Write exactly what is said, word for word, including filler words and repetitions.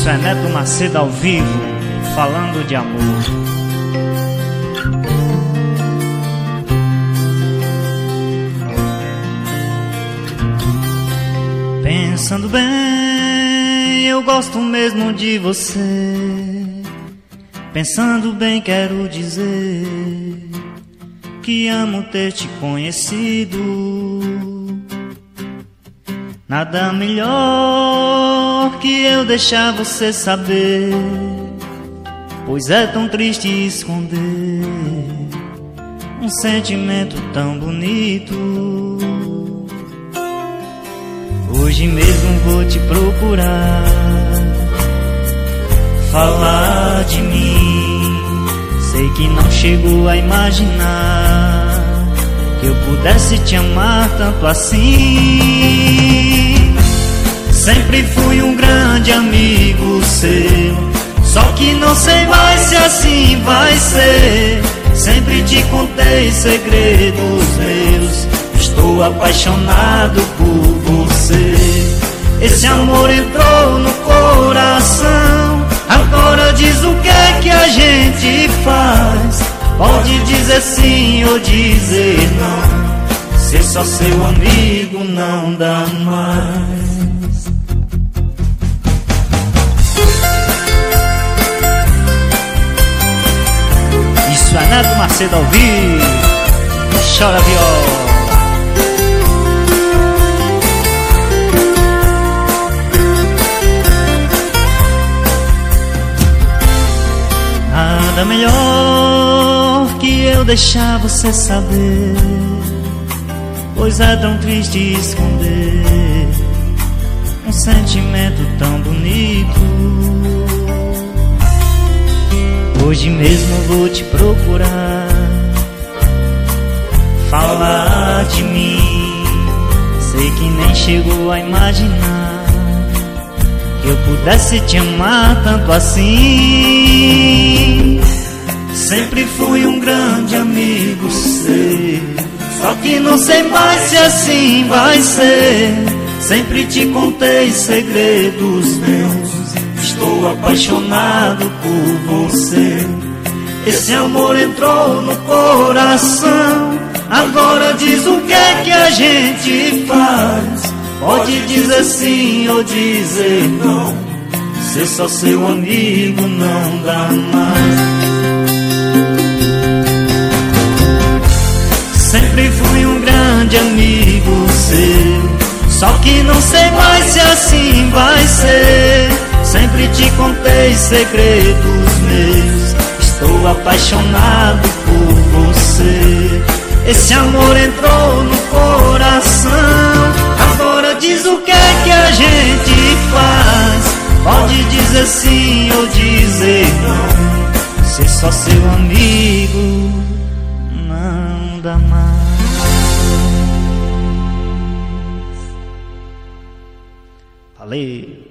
Isso é Neto Macedo ao vivo, falando de amor. Pensando bem, eu gosto mesmo de você. Pensando bem, quero dizer que amo ter te conhecido. Nada melhor que eu deixar você saber, pois é tão triste esconder um sentimento tão bonito. Hoje mesmo vou te procurar, falar de mim. Sei que não chegou a imaginar que eu pudesse te amar tanto assim. Sempre fui um grande amigo seu, só que não sei mais se assim vai ser. Sempre te contei segredos meus, estou apaixonado por você. Esse amor entrou no coração, agora diz o que é que a gente faz. Pode dizer sim ou dizer não, ser só seu amigo não dá mais. Isso é Neto Macedo ao vivo, chora viola. Nada melhor que eu deixar você saber, pois é tão triste esconder um sentimento tão bonito. Hoje mesmo vou te procurar, falar de mim. Sei que nem chegou a imaginar que eu pudesse te amar tanto assim. Sempre fui um grande amigo seu, só que não sei mais se assim vai ser. Sempre te contei segredos meus, estou apaixonado por você. Esse amor entrou no coração, agora diz o que é que a gente faz. Pode dizer sim ou dizer não, ser só seu amigo não dá mais. Sempre fui um grande amigo seu, só que não sei mais se assim vai ser. Sempre te contei segredos meus, estou apaixonado por você. Esse amor entrou no coração, agora diz o que é que a gente faz. Pode dizer sim ou dizer não, ser só seu amigo não dá mais. Valeu!